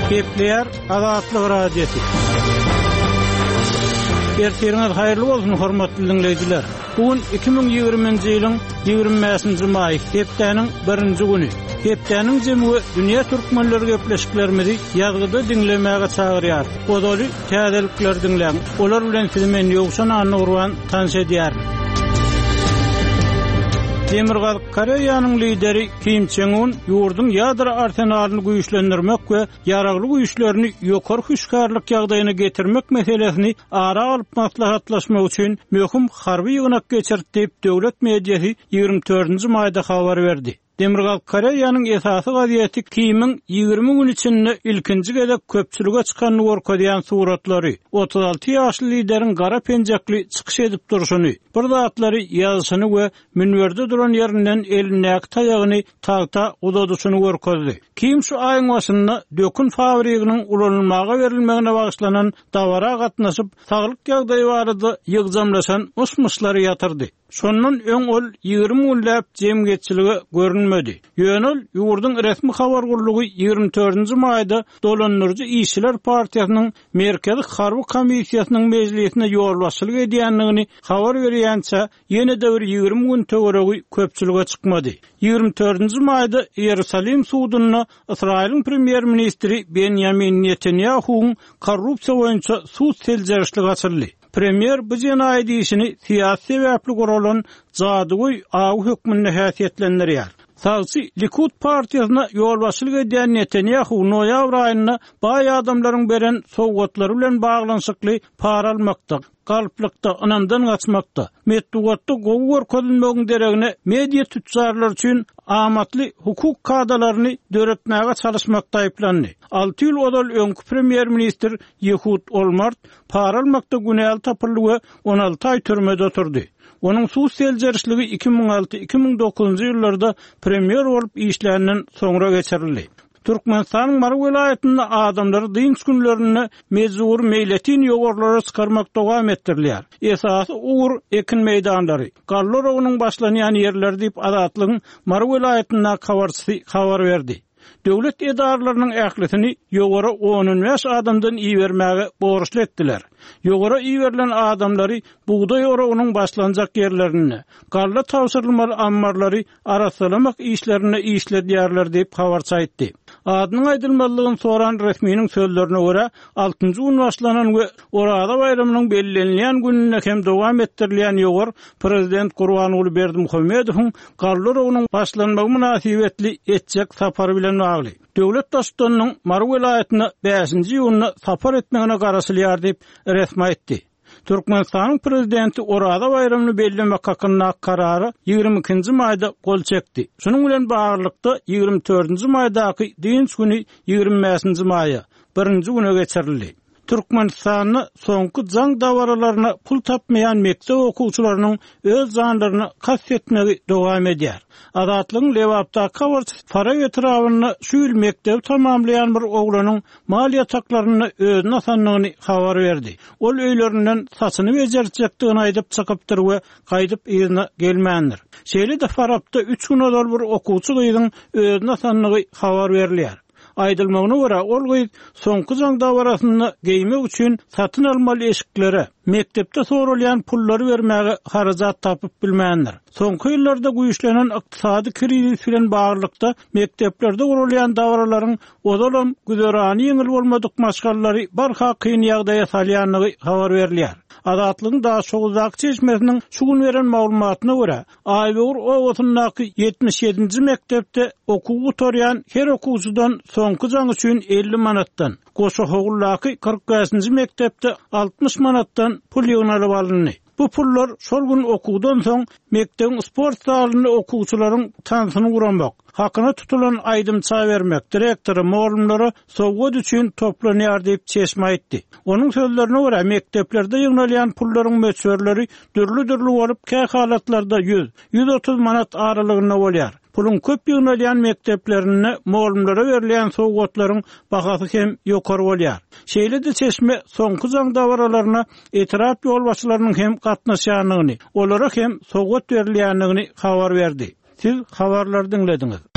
Gepleyer Azatlyk Radiosu. Erteriňiz haýyrly bolsun hormatly dinleýijiler. Bugün 2020-nji ýylyň 20-nji maý, hepdeniň 1-nji güni. Hepdeniň jemgy dünýä türkmenleri gepleşiklerimizi ýazgyda dinlemäge çagyrýar. Godaly täzelikler dinläň. Olar bilen sizmen ýogşan anyrwan tanış edýär. Demirgal Koreýanyň lideri Kim Jong-un ýurdun ýadro arsenalyny güýçlendirmek we ýaragly güýçlerini ýokary hüşkarlyk ýagdaýyna getirmek meselesini ara alyp maslahatlaşmak üçin möhüm harby ýygynak geçirdi diýip döwlet mediýasy 24-nji maýda habar berdi. Demirgal Koreýanyň esasy gaziýeti Kim'iň 20 gün içinde ilkinji gezek köpçülüge çykanyny gorkodýan suratlary, 36 ýaşly lideriň gara penjekli çykyş edip durşuny, bir zatlary ýazysyny we münberde duran ýerinden elindäki taýagyny tagta uzadyşyny gorkozdy. Kim şu aýyň başynda dökün fabriganyň ulanylmaga berilmegine bagyşlanan dawara gatnaşyp saglyk ýagdaýy barada ýygzamlaşan usmuşlary ýatyrdy. Şondan öň ol 20 günläp jemgyýetçiligi görünmedi. Ýönül ýurdun resmi habar gurulugy 24-nji maýda Dolanlyrjy işçiler partiýasynyň merkezi harby komissiýasynyň mejlisine ýolbaşçylyk edýänligini habar berýänçä ýene-de bir 20 gün töweregi köpçülige çykmady. 24-nji maýda Ýerusalim sudyna Israýlyň premier ministri Benjamin Netanyahu'ň korrupsiýa boýunça sud seljerişligi açyldy. Premier bu jenaýat işini siýasy sebäpli guralan jadygoý agy hökmünde häsiýetlendirýär. Sagçy Likud partiýasyna ýolbaşçylyk edýän Netanyahu noýabr aýynda baý adamlaryň beren sowgatlary bilen baglanşykly para almakda, galplykda, anamdan gaçmakda, medeniýetde gowy görkezilmegin deregine media tüçarlar üçin amatly hukuk kadalaryny döretmäge çalışmakda aýplandy. 6 ýyl odal öňkü premier minister Ehud Olmert para almakda günäl tapyldy we 16 aý türmede oturdy. Onun sud seljerişligi 2006-2009 ýyllarda premier bolup işlerinden soňra geçirildi. Türkmenistanyň Marw welaýatynda adamlary dynç günlerini mezur meýletin ýogorlara çykarmak dowam etdirilýär. Esasy ugur ekin meýdanlary, gallar onuň başlanýan ýerler diýip Azatlygyň Marw welaýatynda habar berdi. Döwlet edarlarynyň ählisini ýogora 15 adamdan iýermäge borçly etdiler. Ýogora iýerilen adamlary buğday orugynyň başlanjak ýerlerini, garla tawsyrylmaly ammarlary arasalamak işlerini işledýärler diýip habar çaýtdy. Adynyň aýdylmalygyny soran resminiň sözlerine görä 6-njy gün başlanan we Orada bayramynyň bellenilýän gününe hem dowam etdirilýän ýogor prezident Gurbanuly Berdimuhammedowyň garlar orugynyň başlanmagy münasibetli etjek sapary bilen bagly. Döwlet başçysynyň Marw welaýatyna 5-nji ýylyna sapar etmegine garaşylýar diýip resmi aýtdy. Türkmenistanyň prezidenti Orada bayramyny bellemek hakyna karary 22-nji maýda gol çekdi. Şunuň bilen baglykda 24-nji maýdaky dünç güni 25-nji maýa 1-nji güne geçirildi. Türkmenistanyň soňky jaň dawaralaryna pul tapmayan mektep okuwçylarynyň öz janlaryny kastetmegi dowam edýär. Azatlygyň lewapda habar para ýetirýärini şu ýyl mektep tamamlayan bir oglanyň mal ýataklaryny özüne sanlygyny habar berdi. Ol öýlerinden saçyny bejerjekdigini aýdyp çykypdyr we gaýdyp ýerine gelmändir. Şeýle-de Farabda 3 gün odal bir okuwçy gyzyň özüne sanlygy habar berilýär. Aýdylmagyna görä ol gyz soňky jaň dawarasyny geýmek üçin satyn almaly eşiklere, mektepde sorulýan pullary bermäge harajat tapyp bilmändir. Soňky ýyllarda güýçlenen ykdysady krizis bilen baglykda mekteplerde gurulýan dawralaryň odalam güzerany ýeňil bolmadyk maşgallary barha kyn ýagdaýa salýanlygy habar berilýär. Azatlygyň da şowzak çeşmesiniň şu gün beren maglumatyna görä, Aýbur owatyndaky 77-nji mektepde okuw gutarýan her okuwçydan soňky jaň üçin 50 manatdan, goşa hogullaky 45-nji mektepde 60 manatdan pul ýygnalyp alındy. Bu pullar şol gün okuwdan soň mektebiň sport zalyny okuwçylaryň tansyny guramak, hakyna tutulan aýdymça bermek, direktory, muallimlere sowgat üçin toplanýar diýip çeşme aýtdy. Onuň sözlerine görä mekteplerde ýygnalýan pullaryň möçberleri dürli bolup käy halatlarda 100-130 manat aralygynda bolýar. Pulun köp ýygnalýan mekteplerine muallimlere berilýän sowgatlaryň bahasy hem ýokary bolýar. Şeýle-de çeşme soňky jaň dawaralaryna etirap ýolbaşçylarynyň hem gatnaşýanlygyny, olara hem sowgat berilýänligini habar berdi. Siz habarlary dinlediňiz.